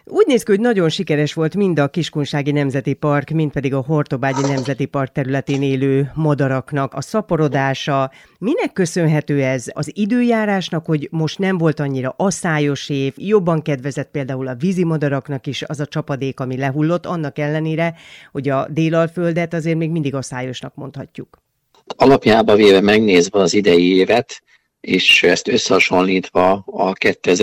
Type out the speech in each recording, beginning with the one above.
Úgy néz ki, hogy nagyon sikeres volt mind a Kiskunsági Nemzeti Park, mind pedig a Hortobágyi Nemzeti Park területén élő madaraknak a szaporodása. Minek köszönhető ez? Az időjárásnak, hogy most nem volt annyira asszályos év, jobban kedvezett például a vízimadaraknak is az a csapadék, ami lehullott, annak ellenére, hogy a Délalföldet azért még mindig asszályosnak mondhatjuk. Alapjába véve megnézve az idei évet, és ezt összehasonlítva a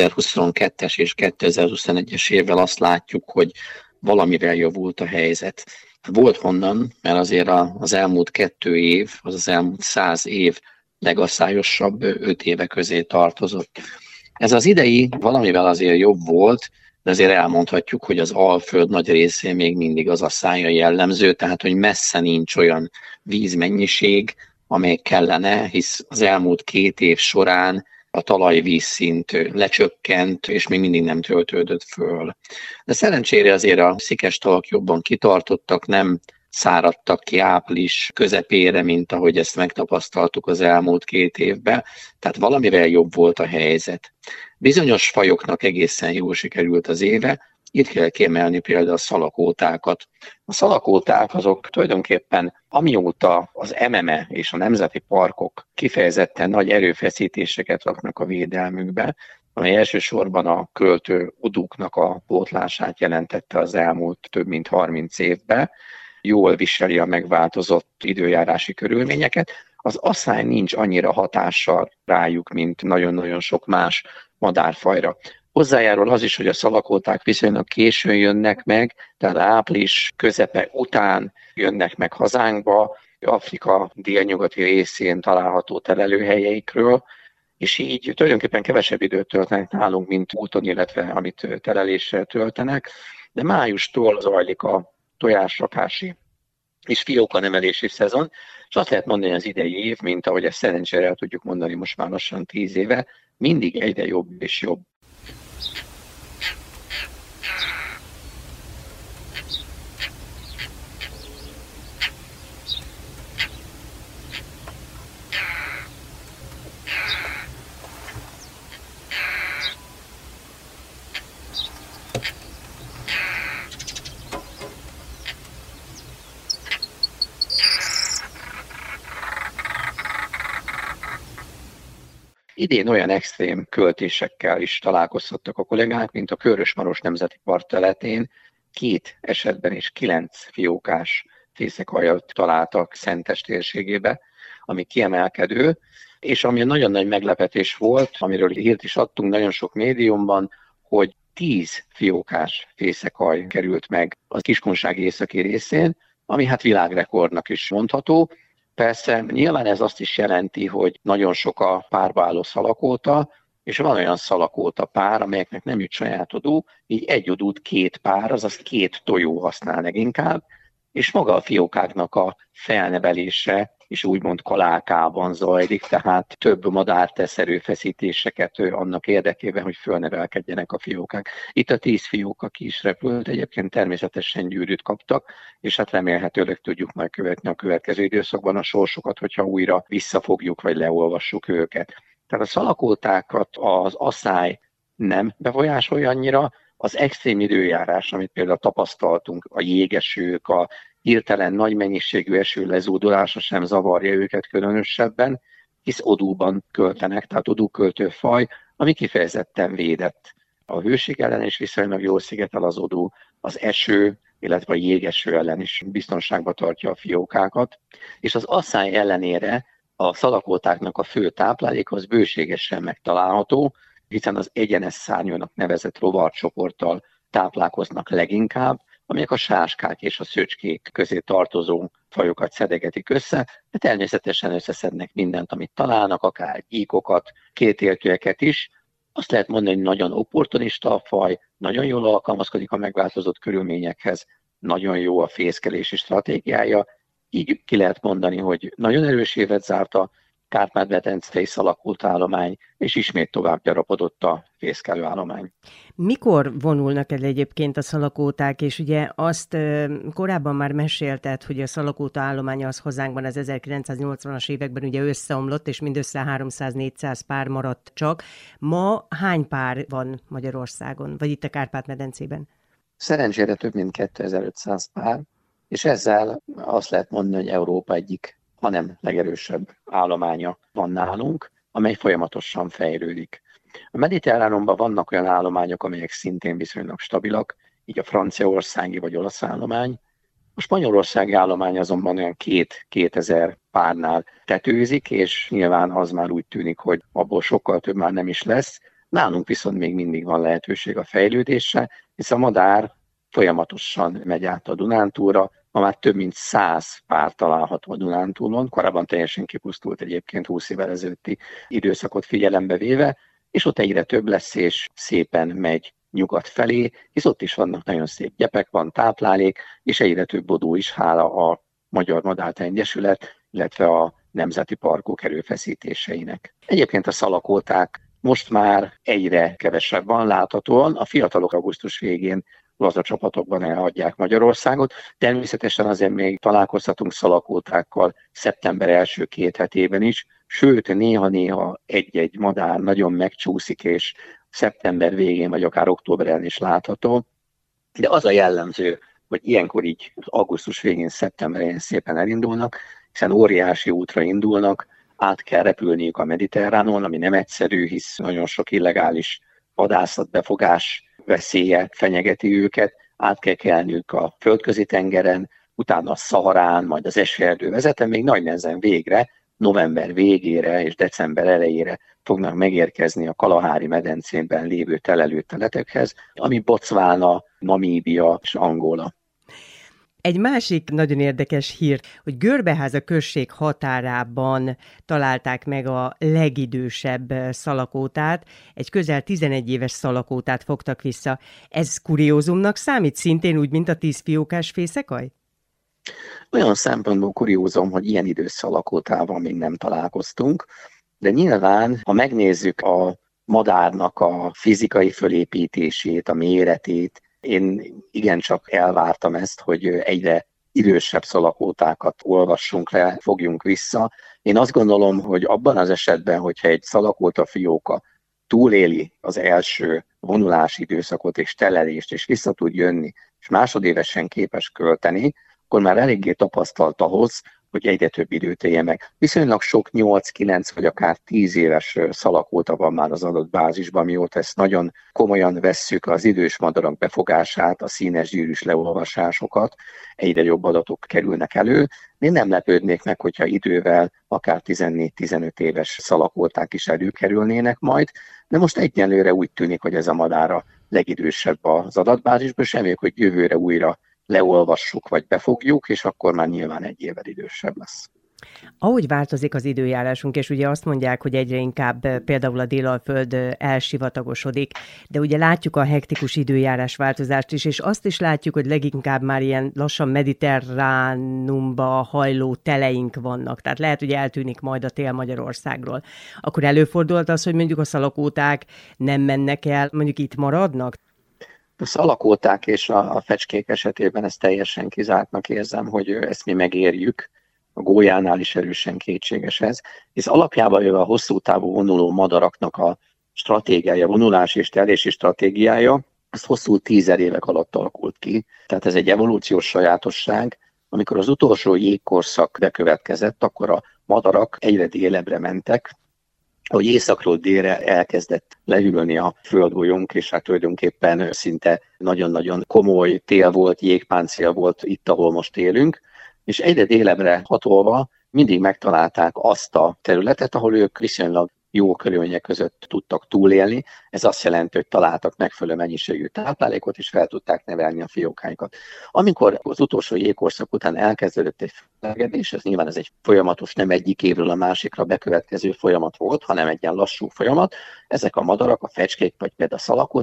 2022-es és 2021-es évvel azt látjuk, hogy valamivel javult a helyzet. Volt honnan, mert azért az elmúlt 2 év, az elmúlt 100 év legasszályosabb 5 éve közé tartozott. Ez az idei valamivel azért jobb volt, de azért elmondhatjuk, hogy az Alföld nagy részén még mindig az asszálya jellemző, tehát hogy messze nincs olyan vízmennyiség, amely kellene, hisz az elmúlt 2 év során a talajvízszint lecsökkent, és még mindig nem töltődött föl. De szerencsére azért a szikes tavak jobban kitartottak, nem száradtak ki április közepére, mint ahogy ezt megtapasztaltuk az elmúlt 2 évben, tehát valamivel jobb volt a helyzet. Bizonyos fajoknak egészen jól sikerült az éve, itt kell kiemelni például a szalakótákat. A szalakóták azok tulajdonképpen amióta az MME és a nemzeti parkok kifejezetten nagy erőfeszítéseket raknak a védelmükbe, amely elsősorban a költő uduknak a pótlását jelentette az elmúlt több mint 30 évben, jól viseli a megváltozott időjárási körülményeket. Az asszály nincs annyira hatással rájuk, mint nagyon-nagyon sok más madárfajra. Hozzájárul az is, hogy a szalakóták viszonylag későn jönnek meg, tehát április közepe után jönnek meg hazánkba, Afrika délnyugati részén található telelőhelyeikről, és így tulajdonképpen kevesebb időt töltenek nálunk, mint úton, illetve amit teleléssel töltenek, de májustól zajlik a tojásrakási és fiókanemelési szezon, és azt lehet mondani, hogy az idei év, mint ahogy ezt szerencsére el tudjuk mondani most már lassan 10 éve, mindig egyre jobb és jobb. Idén olyan extrém költésekkel is találkozhattak a kollégák, mint a Körös-Maros Nemzeti Park területén 2 esetben is 9 fiókás fészekhajat találtak Szentes térségébe, ami kiemelkedő, és ami nagyon nagy meglepetés volt, amiről hírt is adtunk nagyon sok médiumban, hogy 10 fiókás fészekhaj került meg a Kiskunsági északi részén, ami hát világrekordnak is mondható. Persze nyilván ez azt is jelenti, hogy nagyon sok a párba álló szalakóta, és van olyan szalakóta pár, amelyeknek nem jut saját odú, így egy odút 2 pár, azaz 2 tojó használ leginkább, és maga a fiókáknak a felnevelése is úgymond kalákában zajlik, tehát több madár tesz erőfeszítéseket annak érdekében, hogy fölnevelkedjenek a fiókák. Itt a 10 fióka ki is repült, egyébként természetesen gyűrűt kaptak, és hát remélhetőleg tudjuk majd követni a következő időszakban a sorsokat, hogyha újra visszafogjuk vagy leolvassuk őket. Tehát a szalakótákat az asszály nem befolyásolja annyira, az extrém időjárás, amit például tapasztaltunk, a jégesők, a hirtelen nagy mennyiségű eső lezúdulása sem zavarja őket különösebben, hisz odúban költenek, tehát odúköltő faj, ami kifejezetten védett. A hőség ellen is viszonylag jól szigetel az odú, az eső, illetve a jégeső ellen is biztonságba tartja a fiókákat, és az asszály ellenére a szalakótáknak a fő tápláléka az bőségesen megtalálható, hiszen az egyenes szárnyúnak nevezett rovarcsoporttal táplálkoznak leginkább, amelyek a sáskák és a szöcskék közé tartozó fajokat szedegetik össze, de természetesen összeszednek mindent, amit találnak, akár gyíkokat, kétéltőeket is. Azt lehet mondani, hogy nagyon opportunista a faj, nagyon jól alkalmazkodik a megváltozott körülményekhez, nagyon jó a fészkelési stratégiája, így ki lehet mondani, hogy nagyon erős évet zárt a Kárpát-medencei szalakótaállomány, és ismét tovább gyarapodott a fészkelőállomány. Mikor vonulnak el egyébként a szalakóták, és ugye azt korábban már mesélted, hogy a szalakóta állománya az hazánkban az 1980-as években ugye összeomlott, és mindössze 300-400 pár maradt csak. Ma hány pár van Magyarországon, vagy itt a Kárpát-medencében? Szerencsére több mint 2500 pár, és ezzel azt lehet mondani, hogy Európa egyik, hanem legerősebb állománya van nálunk, amely folyamatosan fejlődik. A Mediterránumban vannak olyan állományok, amelyek szintén viszonylag stabilak, így a franciaországi vagy olasz állomány. A spanyolországi állomány azonban olyan 2000 párnál tetőzik, és nyilván az már úgy tűnik, hogy abból sokkal több már nem is lesz. Nálunk viszont még mindig van lehetőség a fejlődésre, hisz a madár folyamatosan megy át a Dunántúlra. Ma már több mint 100 pár található a Dunántúlon, korábban teljesen kipusztult egyébként 20 évvel ezelőtti időszakot figyelembe véve, és ott egyre több lesz, és szépen megy nyugat felé, hisz ott is vannak nagyon szép gyepek, van táplálék, és egyre több bodó is, hála a Magyar Madártani Egyesület, illetve a nemzeti parkok erőfeszítéseinek. Egyébként a szalakóták most már egyre kevesebb van láthatóan, a fiatalok augusztus végén lazacsapatokban elhagyják Magyarországot. Természetesen azért még találkozhatunk szalakótákkal szeptember első 2 hetében is, sőt, néha-néha egy-egy madár nagyon megcsúszik, és szeptember végén, vagy akár október elején is látható. De az a jellemző, hogy ilyenkor így augusztus végén, szeptember elején szépen elindulnak, hiszen óriási útra indulnak, át kell repülniük a Mediterránon, ami nem egyszerű, hisz nagyon sok illegális vadászatbefogás veszélye fenyegeti őket, át kell kelniük a földközi tengeren, utána a Szaharán, majd az esőerdő vezeten, még nagy nehezen végre, november végére és december elejére fognak megérkezni a Kalahári medencében lévő telelőteletekhez, ami Botswana, Namíbia és Angola. Egy másik nagyon érdekes hír, hogy Görbeháza község határában találták meg a legidősebb szalakótát, egy közel 11 éves szalakótát fogtak vissza. Ez kuriózumnak számít szintén úgy, mint a 10 fiókás fészekaj? Olyan szempontból kuriózum, hogy ilyen idős szalakótával még nem találkoztunk, de nyilván, ha megnézzük a madárnak a fizikai fölépítését, a méretét, én igencsak elvártam ezt, hogy egyre idősebb szalakótákat olvassunk le, fogjunk vissza. Én azt gondolom, hogy abban az esetben, hogyha egy szalakóta fióka túléli az első vonulási időszakot és telelést, és vissza tud jönni, és másodévesen képes költeni, akkor már eléggé tapasztalt ahhoz, hogy egyre több időt élje meg. Viszonylag sok 8-9 vagy akár 10 éves szalakóta van már az adott bázisban, mióta ezt nagyon komolyan vesszük, az idős madarak befogását, a színes gyűrűs leolvasásokat, egyre jobb adatok kerülnek elő. Én nem lepődnék meg, hogyha idővel akár 14-15 éves szalakóták is előkerülnének majd, de most egyenlőre úgy tűnik, hogy ez a madár a legidősebb az adatbázisban, és reméljük, hogy jövőre újra leolvassuk, vagy befogjuk, és akkor már nyilván egy évvel idősebb lesz. Ahogy változik az időjárásunk, és ugye azt mondják, hogy egyre inkább például a Délalföld elsivatagosodik, de ugye látjuk a hektikus időjárás változást is, és azt is látjuk, hogy leginkább már ilyen lassan mediterránumba hajló teleink vannak, tehát lehet, hogy eltűnik majd a tél Magyarországról. Akkor előfordult az, hogy mondjuk a szalakóták nem mennek el, mondjuk itt maradnak? A szalakóták és a fecskék esetében ezt teljesen kizártnak érzem, hogy ezt mi megérjük. A gólyánál is erősen kétséges ez, hisz alapjában a hosszú távú vonuló madaraknak a stratégiája, vonulási és telési stratégiája, az hosszú 10 évek alatt alakult ki. Tehát ez egy evolúciós sajátosság. Amikor az utolsó jégkorszak bekövetkezett, akkor a madarak egyre délebbre mentek, hogy északról délre elkezdett lehűlni a földgolyónk, és hát tulajdonképpen szinte nagyon-nagyon komoly tél volt, jégpáncél volt itt, ahol most élünk, és egyre délebre hatolva mindig megtalálták azt a területet, ahol ők viszonylag jó körülmények között tudtak túlélni. Ez azt jelenti, hogy találtak megfelelő mennyiségű táplálékot, és fel tudták nevelni a fiókáikat. Amikor az utolsó jégkorszak után elkezdődött egy felmelegedés, ez nyilván ez egy folyamatos, nem egyik évről a másikra bekövetkező folyamat volt, hanem egy ilyen lassú folyamat, ezek a madarak, a fecskék vagy például a szalakóták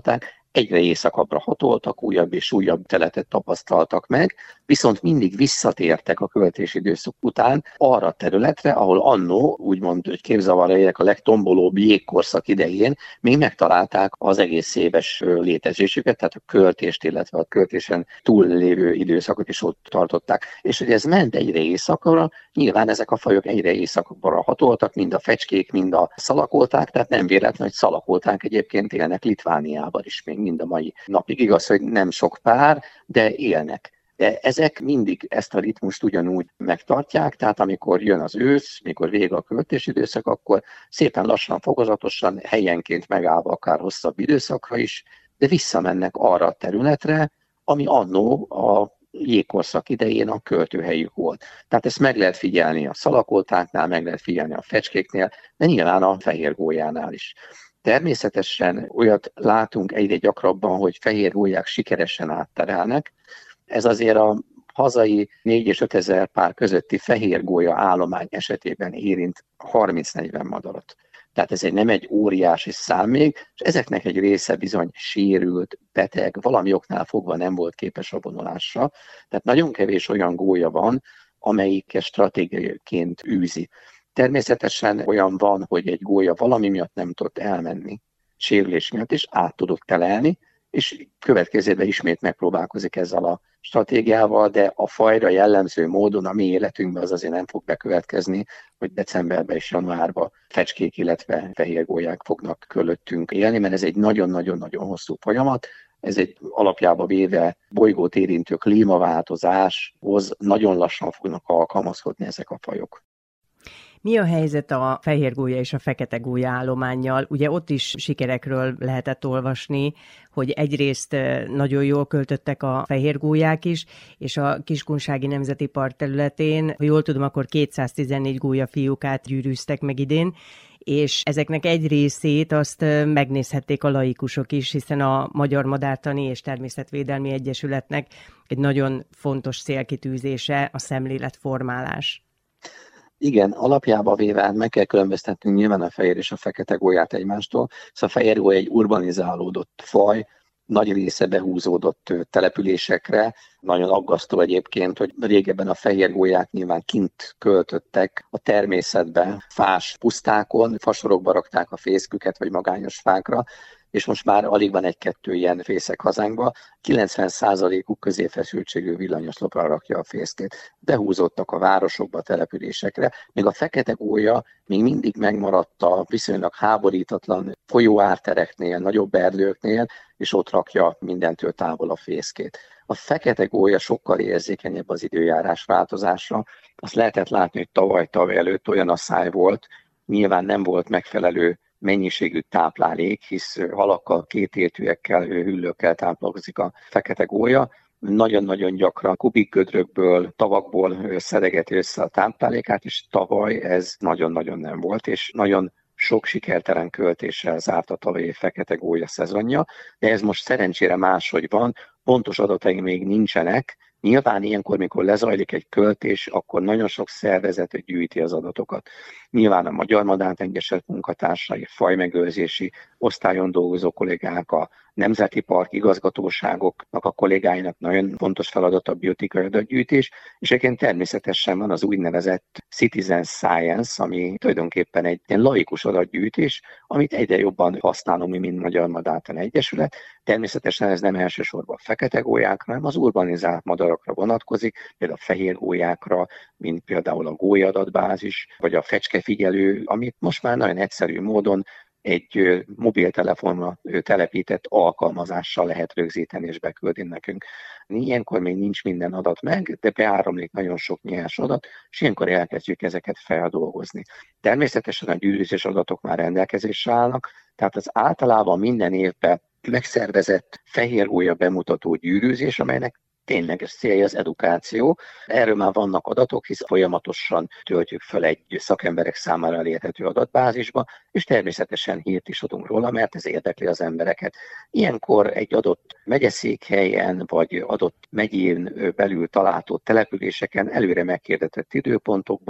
egyre északabbra hatoltak, újabb és újabb teletet tapasztaltak meg, viszont mindig visszatértek a költési időszak után arra a területre, ahol annó, úgymond, hogy képzavarra érek, a legtombolóbb jégkorszak idején még megtalálták az egész éves létezésüket, tehát a költést, illetve a költésen túllévő időszakot is ott tartották. És hogy ez ment egyre északra, nyilván ezek a fajok egyre északabbra hatoltak, mind a fecskék, mind a szalakolták, tehát nem véletlen, hogy szalakolták egyébként élnek Litvániában is még mind a mai napig. Igaz, hogy nem sok pár, de élnek. De ezek mindig ezt a ritmust ugyanúgy megtartják, tehát amikor jön az ősz, mikor vége a költési időszak, akkor szépen lassan, fokozatosan, helyenként megállva akár hosszabb időszakra is, de visszamennek arra a területre, ami annó a jégkorszak idején a költőhelyük volt. Tehát ezt meg lehet figyelni a szalakoltáknál, meg lehet figyelni a fecskéknél, de nyilván a fehérgólyánál is. Természetesen olyat látunk egyre gyakrabban, hogy fehérgólyák sikeresen átterelnek. Ez azért a hazai 4 és 5 ezer pár közötti fehérgólya állomány esetében érint 30-40 madarat. Tehát ez nem egy óriási szám még, és ezeknek egy része bizony sérült, beteg, valami oknál fogva nem volt képes a vonulásra. Tehát nagyon kevés olyan gólya van, amelyik stratégiaként űzi. Természetesen olyan van, hogy egy gólya valami miatt nem tudott elmenni, sérülés miatt is át tudott telelni, és következőben ismét megpróbálkozik ezzel a stratégiával, de a fajra jellemző módon a mi életünkben az azért nem fog bekövetkezni, hogy decemberben és januárban fecskék, illetve fehérgólyák fognak körülöttünk élni, mert ez egy nagyon-nagyon-nagyon hosszú folyamat. Ez egy alapjába véve bolygót érintő klímaváltozáshoz nagyon lassan fognak alkalmazkodni ezek a fajok. Mi a helyzet a fehérgólya és a feketególya állománnyal? Ugye ott is sikerekről lehetett olvasni, hogy egyrészt nagyon jól költöttek a fehérgólyák is, és a Kiskunsági Nemzeti Park területén, ha jól tudom, akkor 214 gólyafiókát gyűrűztek meg idén, és ezeknek egy részét azt megnézhették a laikusok is, hiszen a Magyar Madártani és Természetvédelmi Egyesületnek egy nagyon fontos célkitűzése a szemléletformálás. Igen, alapjába véve meg kell különböztetnünk nyilván a fehér és a fekete gólyát egymástól. Szóval a fehér gólya egy urbanizálódott faj, nagy része behúzódott településekre. Nagyon aggasztó egyébként, hogy régebben a fehér gólyák nyilván kint költöttek a természetben, fás pusztákon, fasorokba rakták a fészküket vagy magányos fákra, és most már alig van egy-kettő ilyen fészek hazánkban, 90%-uk középfeszültségű villanyoszlopra rakja a fészkét. Behúzottak a városokba, a településekre, még a fekete gólya még mindig megmaradt a viszonylag háborítatlan folyóártereknél, nagyobb erdőknél, és ott rakja mindentől távol a fészkét. A fekete gólya sokkal érzékenyebb az időjárás változásra. Azt lehetett látni, hogy tavaly előtt olyan asszály volt, nyilván nem volt megfelelő mennyiségű táplálék, hisz halakkal, kétértűekkel, hüllőkkel táplálkozik a fekete gólya. Nagyon-nagyon gyakran kubikgödrökből, tavakból szedegeti össze a táplálékát, és tavaly ez nagyon-nagyon nem volt, és nagyon sok sikertelen költéssel zárt a tavalyi fekete gólya szezonja, de ez most szerencsére máshogy van, pontos adataink még nincsenek. Nyilván ilyenkor, mikor lezajlik egy költés, akkor nagyon sok szervezet gyűjti az adatokat. Nyilván a Magyar Madártani munkatársai, fajmegőrzési osztályon dolgozó kollégák, a Nemzeti Park igazgatóságoknak a kollégáinak nagyon fontos feladat a biotikai adatgyűjtés, és egyébként természetesen van az úgynevezett citizen science, ami tulajdonképpen egy ilyen laikus adatgyűjtés, amit egyre jobban használunk mi, mint Magyar Madártani Egyesület. Természetesen ez nem elsősorban a fekete gólyákra, hanem az urbanizált madarakra vonatkozik, például a fehér gólyákra, mint például a gólyadatbázis, vagy a fecskefigyelő, amit most már nagyon egyszerű módon egy mobiltelefonra telepített alkalmazással lehet rögzíteni és beküldeni nekünk. Ilyenkor még nincs minden adat meg, de beáramlik nagyon sok nyers adat, és ilyenkor elkezdjük ezeket feldolgozni. Természetesen a gyűrűzés adatok már rendelkezésre állnak, tehát az általában minden évben megszervezett fehérgólya bemutató gyűrűzés, amelynek tényleges célja az edukáció. Erről már vannak adatok, hisz folyamatosan töltjük fel egy szakemberek számára elérhető adatbázisba, és természetesen hírt is adunk róla, mert ez érdekli az embereket. Ilyenkor egy adott megyeszékhelyen, vagy adott megyén belül található településeken előre meghirdetett időpontokba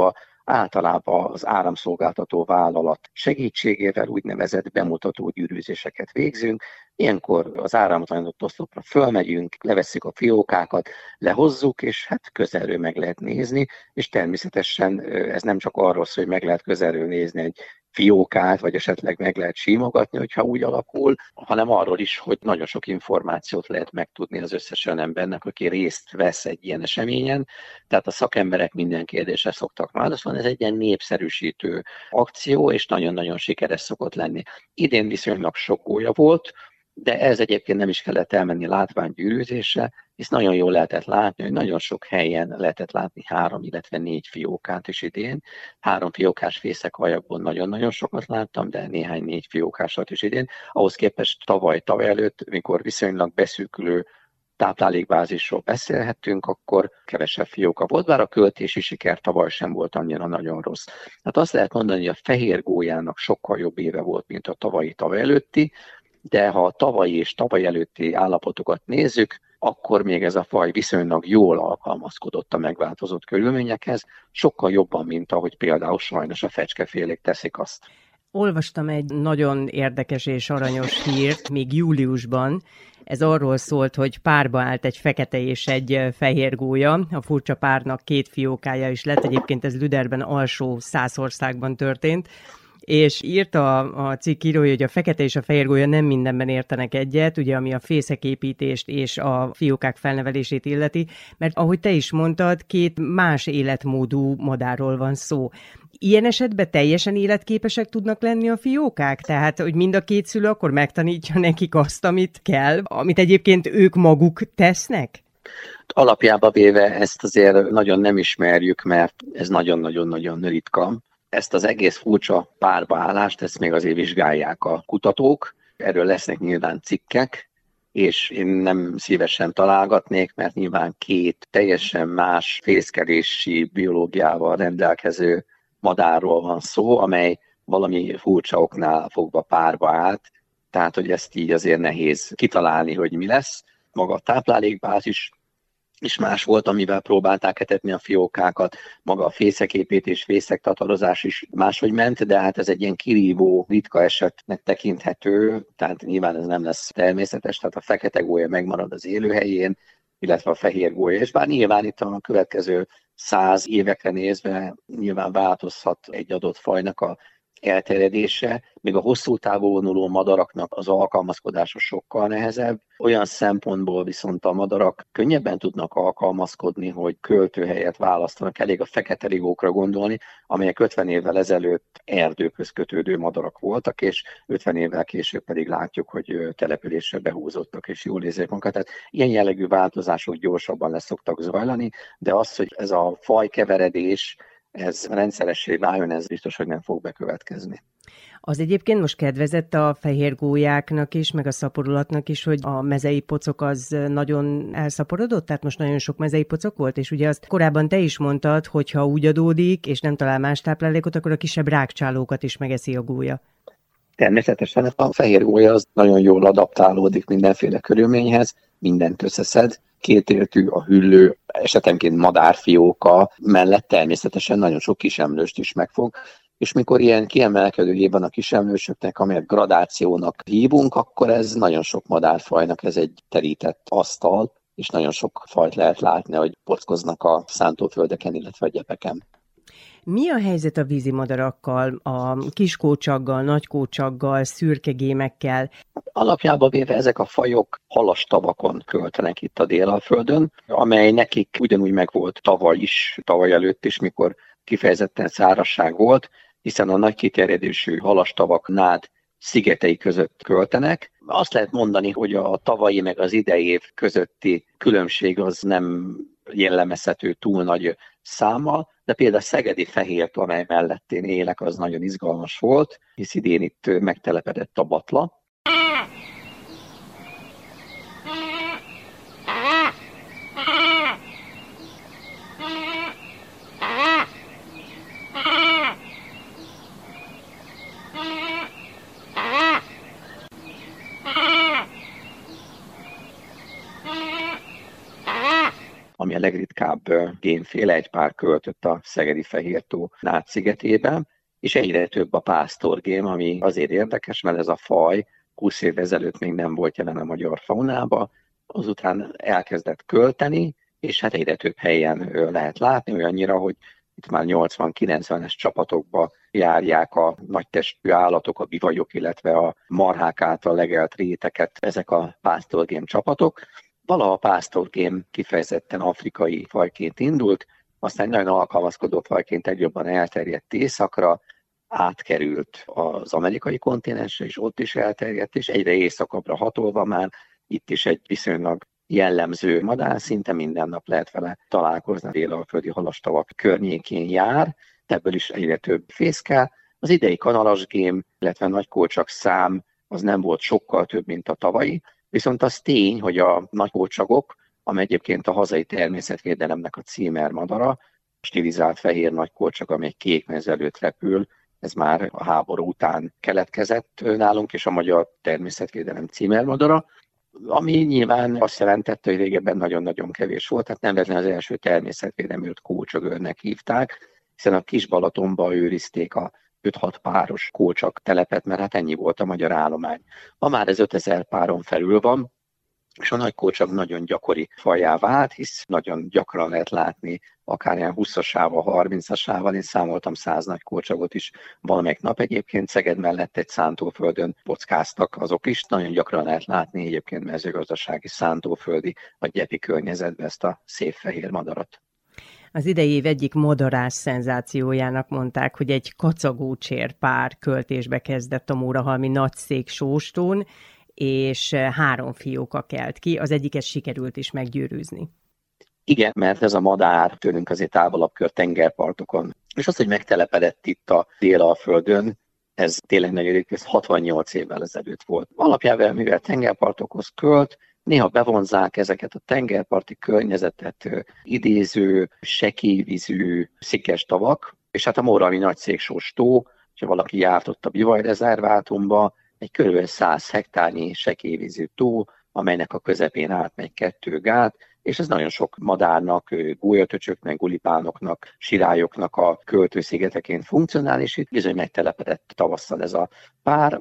általában az áramszolgáltató vállalat segítségével úgynevezett bemutató gyűrűzéseket végzünk. Ilyenkor az áramtalanított oszlopra fölmegyünk, levesszük a fiókákat, lehozzuk, és hát közelről meg lehet nézni, és természetesen ez nem csak arról szól, hogy meg lehet közelről nézni egy fiókát, vagy esetleg meg lehet simogatni, hogyha úgy alakul, hanem arról is, hogy nagyon sok információt lehet megtudni az összes olyan embernek, aki részt vesz egy ilyen eseményen. Tehát a szakemberek minden kérdésre szoktak válaszolni, ez egy ilyen népszerűsítő akció, és nagyon-nagyon sikeres szokott lenni. Idén viszonylag sok gólya volt, de ez egyébként nem is kellett elmenni látványgyűrűzésre, hisz nagyon jól lehetett látni, hogy nagyon sok helyen lehetett látni 3, illetve 4 fiókát is idén. 3 fiókás fészekaljakból nagyon-nagyon sokat láttam, de néhány 4 fiókásat is idén. Ahhoz képest tavaly előtt, mikor viszonylag beszűkülő táplálékbázisról beszélhettünk, akkor kevesebb fióka volt, bár a költési siker tavaly sem volt annyira nagyon rossz. Hát azt lehet mondani, hogy a fehér gólyának sokkal jobb éve volt, mint a tavaly előtti, de ha a tavalyi és tavaly előtti állapotokat nézzük, akkor még ez a faj viszonylag jól alkalmazkodott a megváltozott körülményekhez, sokkal jobban, mint ahogy például sajnos a fecskefélék teszik azt. Olvastam egy nagyon érdekes és aranyos hírt még júliusban. Ez arról szólt, hogy párba állt egy fekete és egy fehér gólya. A furcsa párnak 2 fiókája is lett. Egyébként ez Lüderben alsó Szászországban történt. És írta a cikk írója, hogy a fekete és a fehér gólya nem mindenben értenek egyet, ugye ami a fészeképítést és a fiókák felnevelését illeti, mert ahogy te is mondtad, 2 más életmódú madárról van szó. Ilyen esetben teljesen életképesek tudnak lenni a fiókák? Tehát, hogy mind a 2 szülő akkor megtanítja nekik azt, amit kell, amit egyébként ők maguk tesznek? Alapjába véve ezt azért nagyon nem ismerjük, mert ez nagyon-nagyon-nagyon ritka. Ezt az egész furcsa párbaállást, ezt még azért vizsgálják a kutatók, erről lesznek nyilván cikkek, és én nem szívesen találgatnék, mert nyilván 2 teljesen más fészkelési biológiával rendelkező madárról van szó, amely valami furcsa oknál fogva párba állt, tehát hogy ezt így azért nehéz kitalálni, hogy mi lesz. Maga a táplálékbázis is más volt, amivel próbálták etetni a fiókákat, maga a fészeképítés, fészektatarozás is máshogy ment, de hát ez egy ilyen kirívó, ritka esetnek tekinthető, tehát nyilván ez nem lesz természetes, tehát a fekete gólya megmarad az élőhelyén, illetve a fehér gólya, és bár nyilván itt a következő 100 évekre nézve nyilván változhat egy adott fajnak a elterjedése, még a hosszú távú vonuló madaraknak az alkalmazkodása sokkal nehezebb. Olyan szempontból viszont a madarak könnyebben tudnak alkalmazkodni, hogy költőhelyet választanak. Elég a fekete rigókra gondolni, amelyek 50 évvel ezelőtt erdőkhöz kötődő madarak voltak, és 50 évvel később pedig látjuk, hogy településre behúzottak és jól érzik magukat. Tehát ilyen jellegű változások gyorsabban szoktak zajlani, de az, hogy ez a fajkeveredés, ez rendszeressé váljon, ez biztos, hogy nem fog bekövetkezni. Az egyébként most kedvezett a fehér gólyáknak is, meg a szaporulatnak is, hogy a mezei pocok az nagyon elszaporodott, tehát most nagyon sok mezei pocok volt, és ugye azt korábban te is mondtad, hogy ha úgy adódik, és nem talál más táplálékot, akkor a kisebb rágcsálókat is megeszi a gólya. Természetesen a fehér gólya az nagyon jól adaptálódik mindenféle körülményhez, mindent összeszed, kétéltű a hüllő, esetenként madárfióka mellett természetesen nagyon sok kisemlőst is megfog, és mikor ilyen kiemelkedő év van a kisemlősöknek, amelyet gradációnak hívunk, akkor ez nagyon sok madárfajnak ez egy terített asztal, és nagyon sok fajt lehet látni, hogy pockoznak a szántóföldeken, illetve a gyepeken. Mi a helyzet a vízimadarakkal, a kiskócsaggal, nagykócsaggal, szürkegémekkel? Alapjában véve ezek a fajok halastavakon költenek itt a Délalföldön, amely nekik ugyanúgy megvolt tavaly előtt is, mikor kifejezetten szárazság volt, hiszen a nagy kiterjedésű halastavak nád szigetei között költenek. Azt lehet mondani, hogy a tavalyi meg az idei év közötti különbség az nem jellemezhető túl nagy számmal, de például a szegedi fehértó, amely mellett én élek, az nagyon izgalmas volt, hisz idén itt megtelepedett a batla. ami a legritkább gémféle, egy pár költött a szegedi Fehértó Nád-szigetében, és egyre több a pásztorgém, ami azért érdekes, mert ez a faj 20 évvel ezelőtt még nem volt jelen a magyar faunában, azután elkezdett költeni, és hát egyre több helyen lehet látni, olyannyira, hogy itt már 80-90-es csapatokba járják a nagytestű állatok, a bivajok, illetve a marhák által legelt réteket ezek a pásztorgém csapatok. Valaha a pásztorgém kifejezetten afrikai fajként indult, aztán nagyon alkalmazkodó fajként egyre jobban elterjedt északra, átkerült az amerikai kontinensre, és ott is elterjedt, és egyre északabbra hatolva már itt is egy viszonylag jellemző madár, szinte minden nap lehet vele találkozni, dél-alföldi halastavak környékén jár, ebből is egyre több fészkel. Az idei kanalasgém, illetve nagykolcsak szám az nem volt sokkal több, mint a tavalyi, viszont az tény, hogy a nagykolcsagok, amely egyébként a hazai természetvédelemnek a címermadara, a stilizált fehér nagykolcsak, amely kék mez előtt repül, ez már a háború után keletkezett nálunk, és a magyar természetvédelem címermadara, ami nyilván azt jelentette, hogy régebben nagyon-nagyon kevés volt, tehát nem véletlenül az első természetvédelmi kócsagőrnek hívták, hiszen a Kis-Balatonban őrizték a 5-6 páros kócsak telepet, mert hát ennyi volt a magyar állomány. Ma már ez 5000 páron felül van, és a nagykolcsak nagyon gyakori fajjá vált, hisz nagyon gyakran lehet látni, akár ilyen 20-asával, 30-asával, én számoltam 100 nagykolcsagot is valamelyik nap egyébként, Szeged mellett egy szántóföldön kockáztak azok is, nagyon gyakran lehet látni egyébként mezőgazdasági szántóföldi vagy gyepi környezetben ezt a szép fehér madarat. Az idei év egyik madarász szenzációjának mondták, hogy egy kacagócsér pár költésbe kezdett a Mórahalmi Nagyszék Sóstón, és 3 fióka kelt ki, az egyiket sikerült is meggyőrűzni. Igen, mert ez a madár tőlünk azért távolabb kör tengerpartokon. És az, hogy megtelepedett itt a Dél-Alföldön, ez tényleg nagyon ritka, 68 évvel ezelőtt volt. Alapjában, mivel tengerpartokhoz költ, néha bevonzák ezeket a tengerparti környezetet idéző, sekélyvízű szikes tavak, és hát a Mórahalmi Nagyszéksós tó, ha valaki járt ott a bivajrezervátumba, egy kb. 100 hektárnyi sekélyvízű tó, amelynek a közepén átmegy 2 gát, és ez nagyon sok madárnak, gólyatöcsöknek, gulipánoknak, sirályoknak a költőszigeteként funkcionál, és itt bizony megtelepedett tavasszal ez a pár.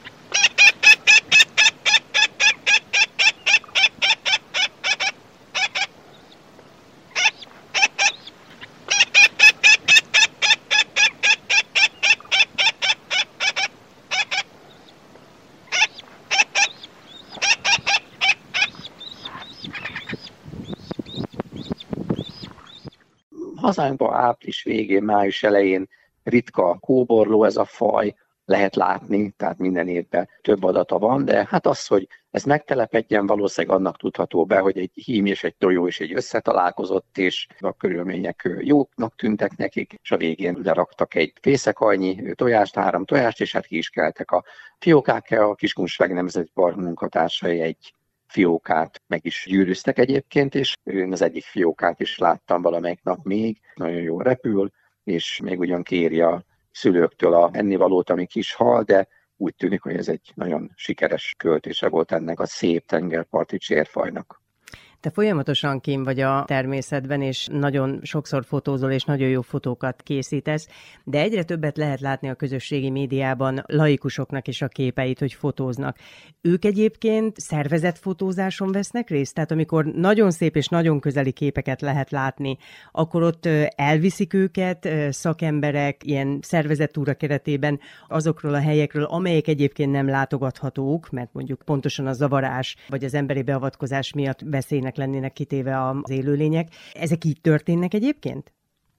Hazánkban április végén, május elején ritka kóborló ez a faj, lehet látni, tehát minden évben több adata van, de hát az, hogy ez megtelepedjen, valószínűleg annak tudható be, hogy egy hím és egy tojó is egy összetalálkozott, és a körülmények jóknak tűntek nekik, és a végén leraktak egy fészekaljnyi tojást, 3 tojást, és hát ki is keltek a fiókák. A Kiskunság Nemzeti Park munkatársai egy fiókát meg is gyűrűztek egyébként, és én az egyik fiókát is láttam valamelyik nap még, nagyon jól repül, és még ugyan kéri a szülőktől a ennivalót, ami kis hal, de úgy tűnik, hogy ez egy nagyon sikeres költése volt ennek a szép tengerparti csérfajnak. Te folyamatosan kint vagy a természetben, és nagyon sokszor fotózol, és nagyon jó fotókat készítesz, de egyre többet lehet látni a közösségi médiában laikusoknak is a képeit, hogy fotóznak. Ők egyébként szervezett fotózáson vesznek részt? Tehát amikor nagyon szép és nagyon közeli képeket lehet látni, akkor ott elviszik őket szakemberek ilyen szervezett túra keretében azokról a helyekről, amelyek egyébként nem látogathatók, mert mondjuk pontosan a zavarás vagy az emberi beavatkozás miatt veszélynek lennének kitéve az élőlények. Ezek így történnek egyébként?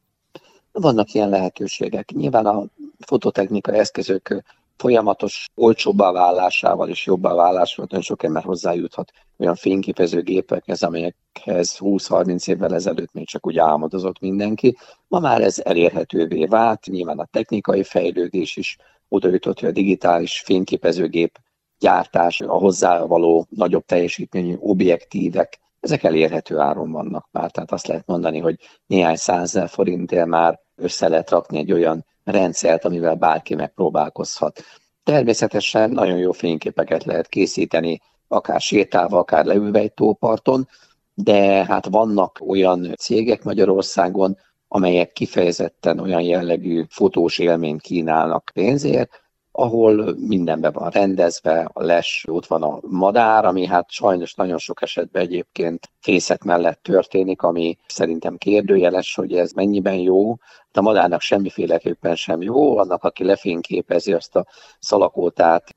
Vannak ilyen lehetőségek. Nyilván a fototechnikai eszközök folyamatos olcsóbbá válásával és jobbá válásával nagyon sok ember hozzájuthat olyan fényképező gépekhez, amelyekhez 20-30 évvel ezelőtt még csak úgy álmodozott mindenki. Ma már ez elérhetővé vált, nyilván a technikai fejlődés is oda jutott, hogy a digitális fényképezőgép gyártás, a hozzávaló nagyobb teljesítményű objektívek, ezek elérhető áron vannak már, tehát azt lehet mondani, hogy néhány 100 000 forintért már össze lehet rakni egy olyan rendszert, amivel bárki megpróbálkozhat. Természetesen nagyon jó fényképeket lehet készíteni, akár sétálva, akár leülve egy tóparton, de hát vannak olyan cégek Magyarországon, amelyek kifejezetten olyan jellegű fotós élményt kínálnak pénzért, ahol mindenben van rendezve, a les, ott van a madár, ami hát sajnos nagyon sok esetben egyébként fészek mellett történik, ami szerintem kérdőjeles, hogy ez mennyiben jó. A madárnak semmiféleképpen sem jó, annak, aki lefényképezi azt a szalakótát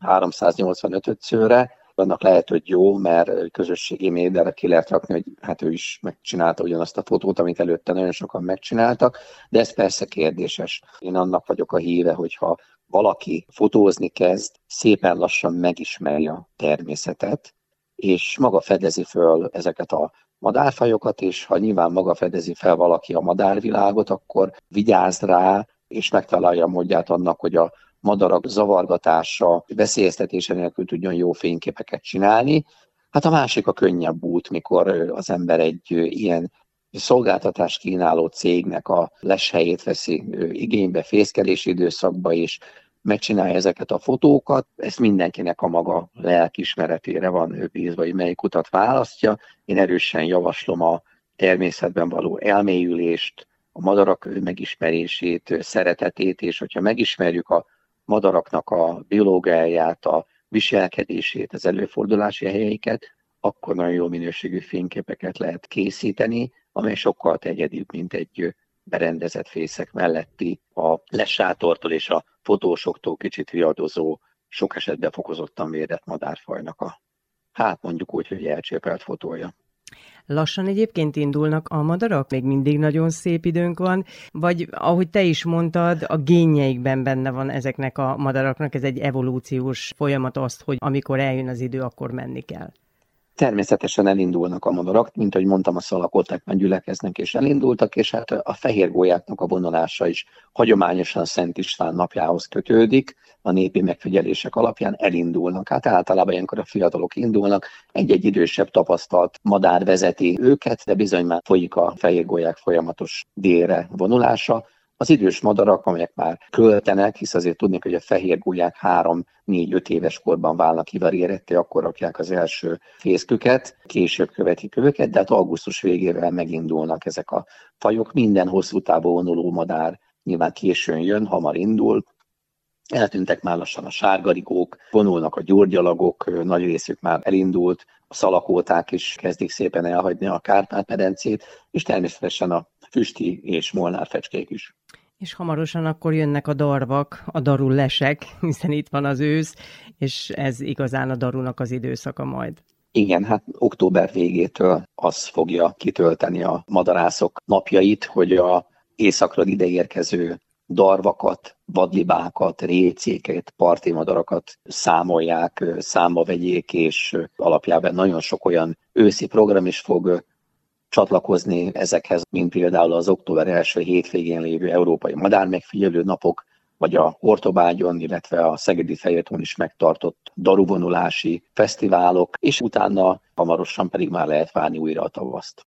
385-szörre, annak lehet, hogy jó, mert közösségi médiára ki lehet rakni, hogy hát ő is megcsinálta ugyanazt a fotót, amit előtte nagyon sokan megcsináltak, de ez persze kérdéses. Én annak vagyok a híve, hogyha valaki fotózni kezd, szépen lassan megismeri a természetet, és maga fedezi föl ezeket a madárfajokat, és ha nyilván maga fedezi fel valaki a madárvilágot, akkor vigyázz rá, és megtalálja a módját annak, hogy a madarak zavargatása, veszélyeztetése nélkül tudjon jó fényképeket csinálni. Hát a másik a könnyebb út, mikor az ember egy ilyen szolgáltatás kínáló cégnek a leshelyét veszi igénybe fészkelési időszakba, és megcsinálja ezeket a fotókat. Ez mindenkinek a maga lelkiismeretére van bízva, hogy melyik utat választja. Én erősen javaslom a természetben való elmélyülést, a madarak megismerését, szeretetét, és hogyha megismerjük a madaraknak a biológiáját, a viselkedését, az előfordulási helyeiket, akkor nagyon jó minőségű fényképeket lehet készíteni, amely sokkal egyedibb, mint egy berendezett fészek melletti, a lesátortól és a fotósoktól kicsit riadozó, sok esetben fokozottan védett madárfajnak a, hát mondjuk úgy, hogy elcsépelt fotója. Lassan egyébként indulnak a madarak? Még mindig nagyon szép időnk van, vagy ahogy te is mondtad, a génjeikben benne van ezeknek a madaraknak, ez egy evolúciós folyamat azt, hogy amikor eljön az idő, akkor menni kell. Természetesen elindulnak a madarak, mint ahogy mondtam, a szalakóták már gyülekeznek és elindultak, és hát a fehér gólyáknak a vonulása is hagyományosan Szent István napjához kötődik, a népi megfigyelések alapján elindulnak. Hát általában ilyenkor a fiatalok indulnak, egy-egy idősebb tapasztalt madár vezeti őket, de bizony már folyik a fehér gólyák folyamatos délre vonulása. Az idős madarak, amelyek már költenek, hisz azért tudni, hogy a fehér gólyák 3-4-5 éves korban válnak ivaréretté, akkor rakják az első fészküket, később követik őket, de hát augusztus végével megindulnak ezek a fajok. Minden hosszú távú vonuló madár nyilván későn jön, hamar indul. Eltűntek már lassan a sárgarigók, vonulnak a gyurgyalagok, nagy részük már elindult, a szalakóták is kezdik szépen elhagyni a Kárpát-medencét, és természetesen a füsti és molnárfecskék is. És hamarosan akkor jönnek a darvak, a darulesek, hiszen itt van az ősz, és ez igazán a darunak az időszaka majd. Igen, hát október végétől az fogja kitölteni a madarászok napjait, hogy a északról ideérkező darvakat, vadlibákat, récéket, parti madarakat számolják, számba vegyék, és alapjában nagyon sok olyan őszi program is fog csatlakozni ezekhez, mint például az október első hétvégén lévő európai madármegfigyelő napok, vagy a Hortobágyon, illetve a Szegedi Fejérton is megtartott daruvonulási fesztiválok, és utána hamarosan pedig már lehet várni újra a tavaszt.